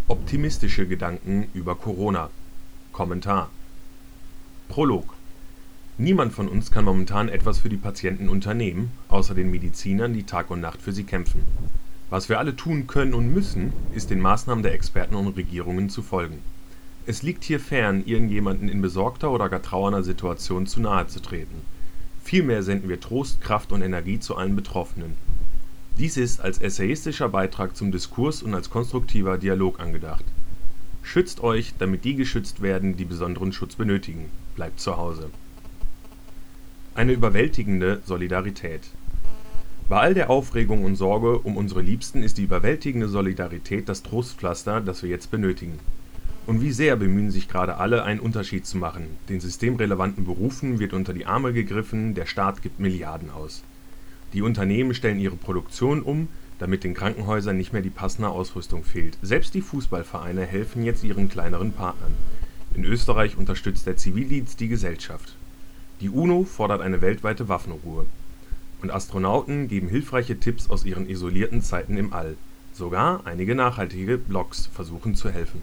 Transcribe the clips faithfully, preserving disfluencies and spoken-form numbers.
Optimistische Gedanken über Corona. Kommentar. Prolog. Niemand von uns kann momentan etwas für die Patienten unternehmen, außer den Medizinern, die Tag und Nacht für sie kämpfen. Was wir alle tun können und müssen, ist den Maßnahmen der Experten und Regierungen zu folgen. Es liegt hier fern, irgendjemanden in besorgter oder gar trauernder Situation zu nahe zu treten. Vielmehr senden wir Trost, Kraft und Energie zu allen Betroffenen. Dies ist als essayistischer Beitrag zum Diskurs und als konstruktiver Dialog angedacht. Schützt euch, damit die geschützt werden, die besonderen Schutz benötigen. Bleibt zu Hause. Eine überwältigende Solidarität. Bei all der Aufregung und Sorge um unsere Liebsten ist die überwältigende Solidarität das Trostpflaster, das wir jetzt benötigen. Und wie sehr bemühen sich gerade alle, einen Unterschied zu machen. Den systemrelevanten Berufen wird unter die Arme gegriffen, der Staat gibt Milliarden aus. Die Unternehmen stellen ihre Produktion um, damit den Krankenhäusern nicht mehr die passende Ausrüstung fehlt. Selbst die Fußballvereine helfen jetzt ihren kleineren Partnern. In Österreich unterstützt der Zivildienst die Gesellschaft. Die UNO fordert eine weltweite Waffenruhe. Und Astronauten geben hilfreiche Tipps aus ihren isolierten Zeiten im All. Sogar einige nachhaltige Blogs versuchen zu helfen.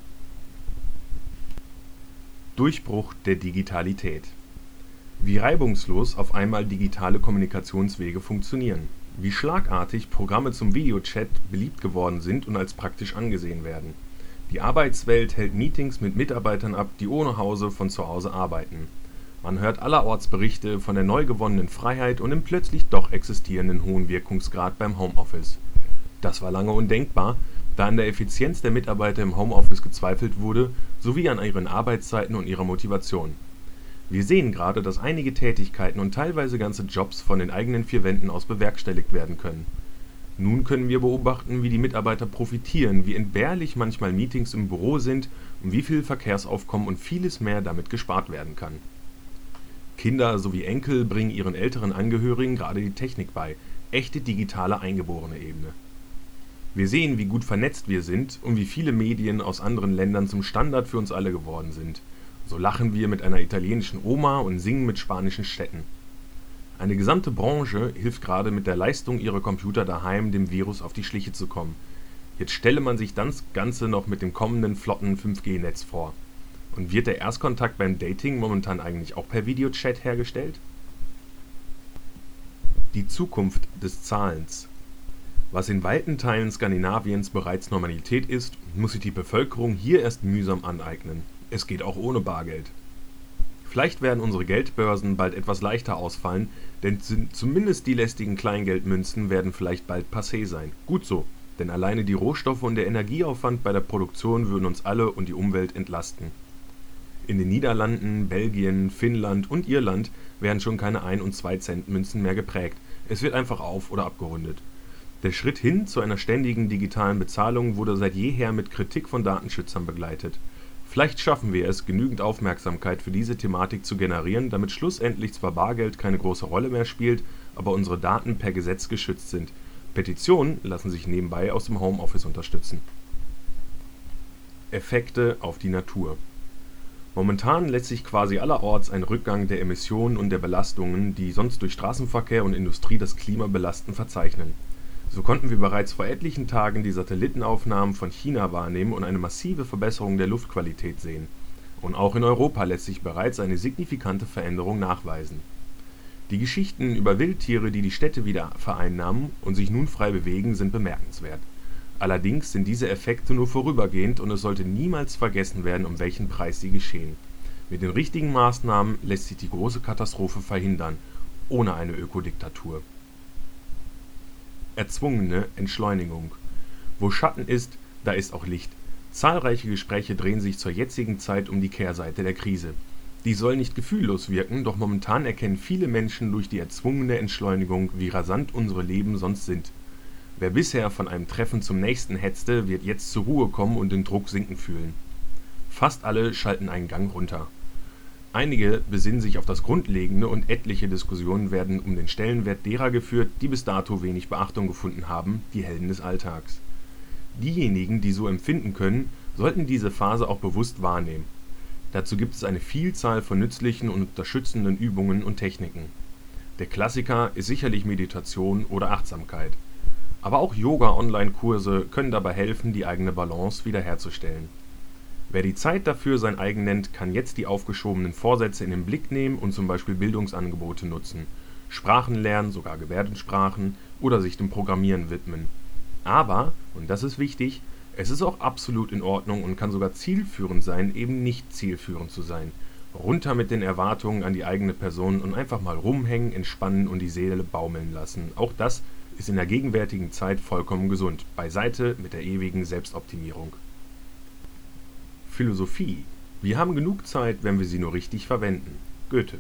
Durchbruch der Digitalität. Wie reibungslos auf einmal digitale Kommunikationswege funktionieren. Wie schlagartig Programme zum Videochat beliebt geworden sind und als praktisch angesehen werden. Die Arbeitswelt hält Meetings mit Mitarbeitern ab, die ohne Hause von zu Hause arbeiten. Man hört allerorts Berichte von der neu gewonnenen Freiheit und dem plötzlich doch existierenden hohen Wirkungsgrad beim Homeoffice. Das war lange undenkbar, da an der Effizienz der Mitarbeiter im Homeoffice gezweifelt wurde, sowie an ihren Arbeitszeiten und ihrer Motivation. Wir sehen gerade, dass einige Tätigkeiten und teilweise ganze Jobs von den eigenen vier Wänden aus bewerkstelligt werden können. Nun können wir beobachten, wie die Mitarbeiter profitieren, wie entbehrlich manchmal Meetings im Büro sind und wie viel Verkehrsaufkommen und vieles mehr damit gespart werden kann. Kinder sowie Enkel bringen ihren älteren Angehörigen gerade die Technik bei, echte digitale eingeborene Ebene. Wir sehen, wie gut vernetzt wir sind und wie viele Medien aus anderen Ländern zum Standard für uns alle geworden sind. So lachen wir mit einer italienischen Oma und singen mit spanischen Städten. Eine gesamte Branche hilft gerade mit der Leistung ihrer Computer daheim, dem Virus auf die Schliche zu kommen. Jetzt stelle man sich das Ganze noch mit dem kommenden flotten fünf G Netz vor. Und wird der Erstkontakt beim Dating momentan eigentlich auch per Videochat hergestellt? Die Zukunft des Zahlens. Was in weiten Teilen Skandinaviens bereits Normalität ist, muss sich die Bevölkerung hier erst mühsam aneignen. Es geht auch ohne Bargeld. Vielleicht werden unsere Geldbörsen bald etwas leichter ausfallen, denn zumindest die lästigen Kleingeldmünzen werden vielleicht bald passé sein. Gut so, denn alleine die Rohstoffe und der Energieaufwand bei der Produktion würden uns alle und die Umwelt entlasten. In den Niederlanden, Belgien, Finnland und Irland werden schon keine ein- und zwei Cent Münzen mehr geprägt. Es wird einfach auf- oder abgerundet. Der Schritt hin zu einer ständigen digitalen Bezahlung wurde seit jeher mit Kritik von Datenschützern begleitet. Vielleicht schaffen wir es, genügend Aufmerksamkeit für diese Thematik zu generieren, damit schlussendlich zwar Bargeld keine große Rolle mehr spielt, aber unsere Daten per Gesetz geschützt sind. Petitionen lassen sich nebenbei aus dem Homeoffice unterstützen. Effekte auf die Natur. Momentan lässt sich quasi allerorts ein Rückgang der Emissionen und der Belastungen, die sonst durch Straßenverkehr und Industrie das Klima belasten, verzeichnen. So konnten wir bereits vor etlichen Tagen die Satellitenaufnahmen von China wahrnehmen und eine massive Verbesserung der Luftqualität sehen. Und auch in Europa lässt sich bereits eine signifikante Veränderung nachweisen. Die Geschichten über Wildtiere, die die Städte wieder vereinnahmen und sich nun frei bewegen, sind bemerkenswert. Allerdings sind diese Effekte nur vorübergehend und es sollte niemals vergessen werden, um welchen Preis sie geschehen. Mit den richtigen Maßnahmen lässt sich die große Katastrophe verhindern, ohne eine Ökodiktatur. Erzwungene Entschleunigung. Wo Schatten ist, da ist auch Licht. Zahlreiche Gespräche drehen sich zur jetzigen Zeit um die Kehrseite der Krise. Die soll nicht gefühllos wirken, doch momentan erkennen viele Menschen durch die erzwungene Entschleunigung, wie rasant unsere Leben sonst sind. Wer bisher von einem Treffen zum nächsten hetzte, wird jetzt zur Ruhe kommen und den Druck sinken fühlen. Fast alle schalten einen Gang runter. Einige besinnen sich auf das Grundlegende und etliche Diskussionen werden um den Stellenwert derer geführt, die bis dato wenig Beachtung gefunden haben, die Helden des Alltags. Diejenigen, die so empfinden können, sollten diese Phase auch bewusst wahrnehmen. Dazu gibt es eine Vielzahl von nützlichen und unterstützenden Übungen und Techniken. Der Klassiker ist sicherlich Meditation oder Achtsamkeit. Aber auch Yoga-Online-Kurse können dabei helfen, die eigene Balance wiederherzustellen. Wer die Zeit dafür sein eigen nennt, kann jetzt die aufgeschobenen Vorsätze in den Blick nehmen und zum Beispiel Bildungsangebote nutzen, Sprachen lernen, sogar Gebärdensprachen oder sich dem Programmieren widmen. Aber, und das ist wichtig, es ist auch absolut in Ordnung und kann sogar zielführend sein, eben nicht zielführend zu sein. Runter mit den Erwartungen an die eigene Person und einfach mal rumhängen, entspannen und die Seele baumeln lassen. Auch das ist in der gegenwärtigen Zeit vollkommen gesund. Beiseite mit der ewigen Selbstoptimierung. Philosophie. Wir haben genug Zeit, wenn wir sie nur richtig verwenden. Goethe.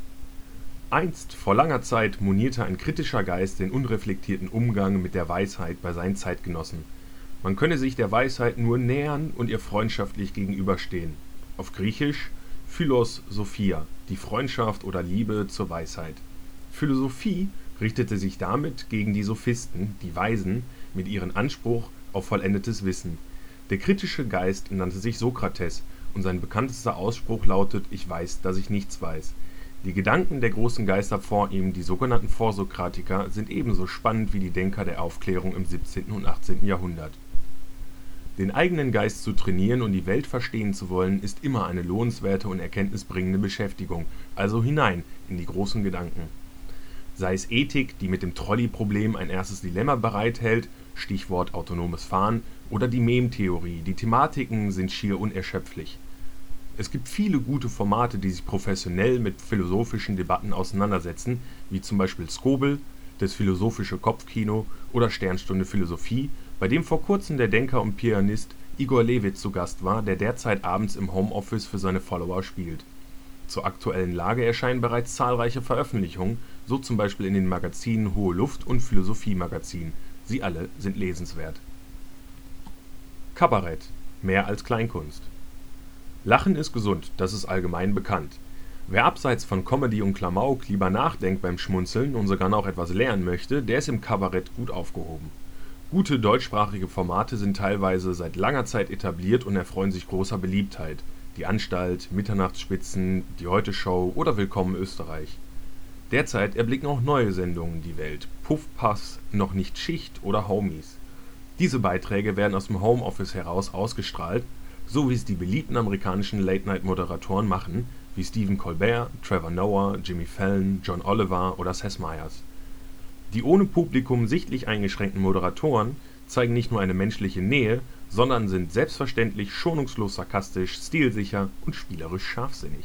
Einst, vor langer Zeit, monierte ein kritischer Geist den unreflektierten Umgang mit der Weisheit bei seinen Zeitgenossen. Man könne sich der Weisheit nur nähern und ihr freundschaftlich gegenüberstehen. Auf Griechisch Philos Sophia, die Freundschaft oder Liebe zur Weisheit. Philosophie richtete sich damit gegen die Sophisten, die Weisen, mit ihrem Anspruch auf vollendetes Wissen. Der kritische Geist nannte sich Sokrates und sein bekanntester Ausspruch lautet: Ich weiß, dass ich nichts weiß. Die Gedanken der großen Geister vor ihm, die sogenannten Vorsokratiker, sind ebenso spannend wie die Denker der Aufklärung im siebzehnten und achtzehnten Jahrhundert. Den eigenen Geist zu trainieren und die Welt verstehen zu wollen, ist immer eine lohnenswerte und erkenntnisbringende Beschäftigung, also hinein in die großen Gedanken. Sei es Ethik, die mit dem Trolley-Problem ein erstes Dilemma bereithält, Stichwort autonomes Fahren, oder die Mem-Theorie, die Thematiken sind schier unerschöpflich. Es gibt viele gute Formate, die sich professionell mit philosophischen Debatten auseinandersetzen, wie zum Beispiel Skobel, das philosophische Kopfkino oder Sternstunde Philosophie, bei dem vor kurzem der Denker und Pianist Igor Levit zu Gast war, der derzeit abends im Homeoffice für seine Follower spielt. Zur aktuellen Lage erscheinen bereits zahlreiche Veröffentlichungen, so zum Beispiel in den Magazinen Hohe Luft und Philosophie Magazin. Sie alle sind lesenswert. Kabarett. Mehr als Kleinkunst. Lachen ist gesund, das ist allgemein bekannt. Wer abseits von Comedy und Klamauk lieber nachdenkt beim Schmunzeln und sogar noch etwas lernen möchte, der ist im Kabarett gut aufgehoben. Gute deutschsprachige Formate sind teilweise seit langer Zeit etabliert und erfreuen sich großer Beliebtheit. Die Anstalt, Mitternachtsspitzen, die Heute-Show oder Willkommen Österreich. Derzeit erblicken auch neue Sendungen die Welt. Puffpass, Noch nicht Schicht oder Homies. Diese Beiträge werden aus dem Homeoffice heraus ausgestrahlt, so wie es die beliebten amerikanischen Late-Night-Moderatoren machen, wie Stephen Colbert, Trevor Noah, Jimmy Fallon, John Oliver oder Seth Meyers. Die ohne Publikum sichtlich eingeschränkten Moderatoren zeigen nicht nur eine menschliche Nähe, sondern sind selbstverständlich schonungslos sarkastisch, stilsicher und spielerisch scharfsinnig.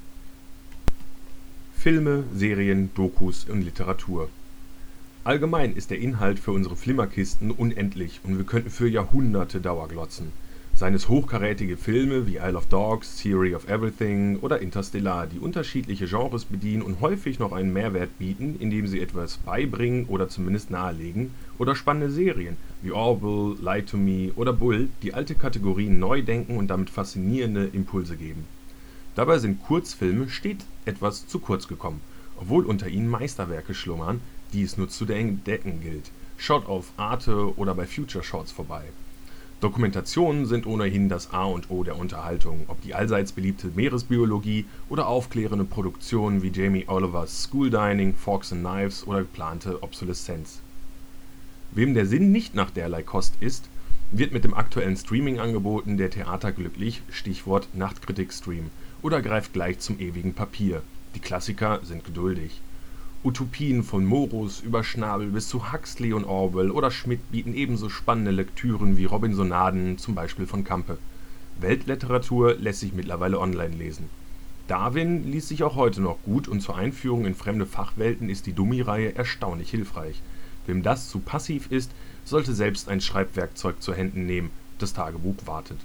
Filme, Serien, Dokus und Literatur. Allgemein ist der Inhalt für unsere Flimmerkisten unendlich und wir könnten für Jahrhunderte Dauerglotzen. Seien es hochkarätige Filme wie Isle of Dogs, Theory of Everything oder Interstellar, die unterschiedliche Genres bedienen und häufig noch einen Mehrwert bieten, indem sie etwas beibringen oder zumindest nahelegen, oder spannende Serien wie Orville, Lie to Me oder Bull, die alte Kategorien neu denken und damit faszinierende Impulse geben. Dabei sind Kurzfilme stets etwas zu kurz gekommen, obwohl unter ihnen Meisterwerke schlummern, die es nur zu entdecken gilt. Schaut auf Arte oder bei Future Shorts vorbei. Dokumentationen sind ohnehin das A und O der Unterhaltung, ob die allseits beliebte Meeresbiologie oder aufklärende Produktionen wie Jamie Olivers School Dining, Forks and Knives oder geplante Obsoleszenz. Wem der Sinn nicht nach derlei Kost ist, wird mit dem aktuellen Streaming-Angeboten der Theater glücklich, Stichwort Nachtkritik-Stream, oder greift gleich zum ewigen Papier. Die Klassiker sind geduldig. Utopien von Morus über Schnabel bis zu Huxley und Orwell oder Schmidt bieten ebenso spannende Lektüren wie Robinsonaden, zum Beispiel von Campe. Weltliteratur lässt sich mittlerweile online lesen. Darwin liest sich auch heute noch gut und zur Einführung in fremde Fachwelten ist die Dummi-Reihe erstaunlich hilfreich. Wem das zu passiv ist, sollte selbst ein Schreibwerkzeug zur Händen nehmen, das Tagebuch wartet.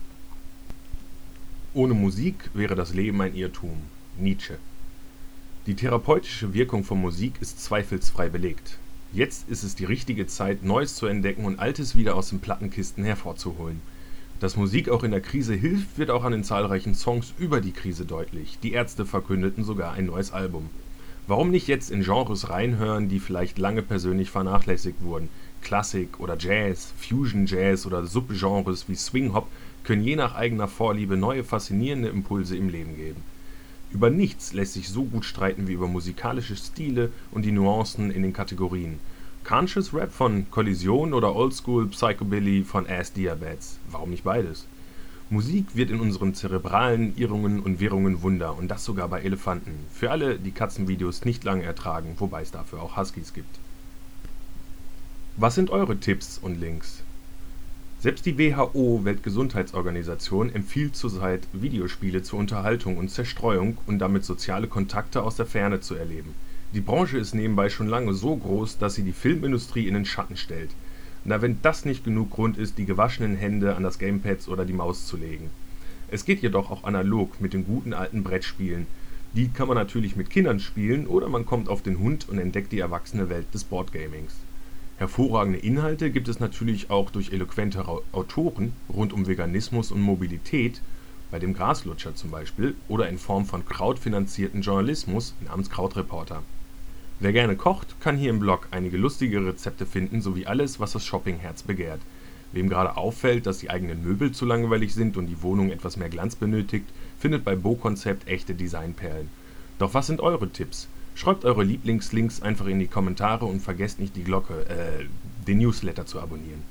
Ohne Musik wäre das Leben ein Irrtum. Nietzsche. Die therapeutische Wirkung von Musik ist zweifelsfrei belegt. Jetzt ist es die richtige Zeit, Neues zu entdecken und Altes wieder aus den Plattenkisten hervorzuholen. Dass Musik auch in der Krise hilft, wird auch an den zahlreichen Songs über die Krise deutlich. Die Ärzte verkündeten sogar ein neues Album. Warum nicht jetzt in Genres reinhören, die vielleicht lange persönlich vernachlässigt wurden? Klassik oder Jazz, Fusion Jazz oder Subgenres wie Swing Hop können je nach eigener Vorliebe neue faszinierende Impulse im Leben geben. Über nichts lässt sich so gut streiten wie über musikalische Stile und die Nuancen in den Kategorien. Conscious Rap von Kollision oder Oldschool Psychobilly von Ass Diabetes? Warum nicht beides? Musik wird in unseren zerebralen Irrungen und Wirrungen Wunder, und das sogar bei Elefanten. Für alle, die Katzenvideos nicht lange ertragen, wobei es dafür auch Huskies gibt. Was sind eure Tipps und Links? Selbst die W H O Weltgesundheitsorganisation empfiehlt zurzeit, Videospiele zur Unterhaltung und Zerstreuung und damit soziale Kontakte aus der Ferne zu erleben. Die Branche ist nebenbei schon lange so groß, dass sie die Filmindustrie in den Schatten stellt. Na, wenn das nicht genug Grund ist, die gewaschenen Hände an das Gamepad oder die Maus zu legen. Es geht jedoch auch analog mit den guten alten Brettspielen. Die kann man natürlich mit Kindern spielen oder man kommt auf den Hund und entdeckt die erwachsene Welt des Boardgamings. Hervorragende Inhalte gibt es natürlich auch durch eloquente Autoren rund um Veganismus und Mobilität, bei dem Graslutscher zum Beispiel, oder in Form von crowdfinanzierten Journalismus namens Krautreporter. Wer gerne kocht, kann hier im Blog einige lustige Rezepte finden, sowie alles, was das Shoppingherz begehrt. Wem gerade auffällt, dass die eigenen Möbel zu langweilig sind und die Wohnung etwas mehr Glanz benötigt, findet bei Bo-Konzept echte Designperlen. Doch was sind eure Tipps? Schreibt eure Lieblingslinks einfach in die Kommentare und vergesst nicht die Glocke, äh, den Newsletter zu abonnieren.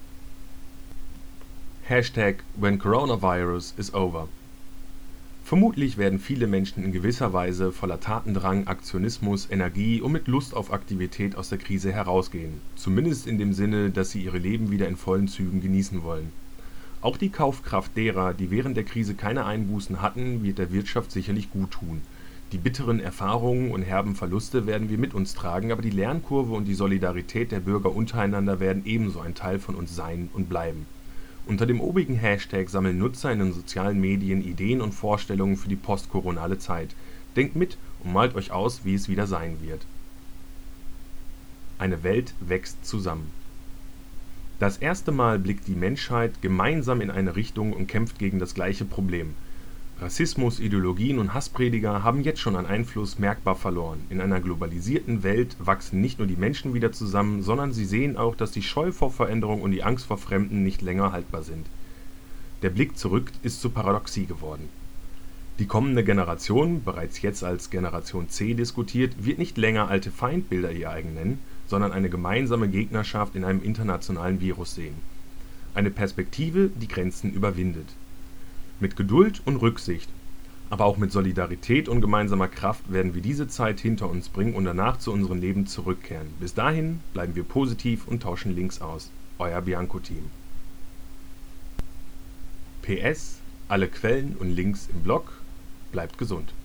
Hashtag When Coronavirus is over. Vermutlich werden viele Menschen in gewisser Weise voller Tatendrang, Aktionismus, Energie und mit Lust auf Aktivität aus der Krise herausgehen. Zumindest in dem Sinne, dass sie ihre Leben wieder in vollen Zügen genießen wollen. Auch die Kaufkraft derer, die während der Krise keine Einbußen hatten, wird der Wirtschaft sicherlich gut tun. Die bitteren Erfahrungen und herben Verluste werden wir mit uns tragen, aber die Lernkurve und die Solidarität der Bürger untereinander werden ebenso ein Teil von uns sein und bleiben. Unter dem obigen Hashtag sammeln Nutzer in den sozialen Medien Ideen und Vorstellungen für die postkoronale Zeit. Denkt mit und malt euch aus, wie es wieder sein wird. Eine Welt wächst zusammen. Das erste Mal blickt die Menschheit gemeinsam in eine Richtung und kämpft gegen das gleiche Problem. Rassismus, Ideologien und Hassprediger haben jetzt schon an Einfluss merkbar verloren. In einer globalisierten Welt wachsen nicht nur die Menschen wieder zusammen, sondern sie sehen auch, dass die Scheu vor Veränderung und die Angst vor Fremden nicht länger haltbar sind. Der Blick zurück ist zur Paradoxie geworden. Die kommende Generation, bereits jetzt als Generation C diskutiert, wird nicht länger alte Feindbilder ihr eigen nennen, sondern eine gemeinsame Gegnerschaft in einem internationalen Virus sehen. Eine Perspektive, die Grenzen überwindet. Mit Geduld und Rücksicht, aber auch mit Solidarität und gemeinsamer Kraft werden wir diese Zeit hinter uns bringen und danach zu unserem Leben zurückkehren. Bis dahin bleiben wir positiv und tauschen Links aus. Euer Bianco-Team. P S. Alle Quellen und Links im Blog. Bleibt gesund.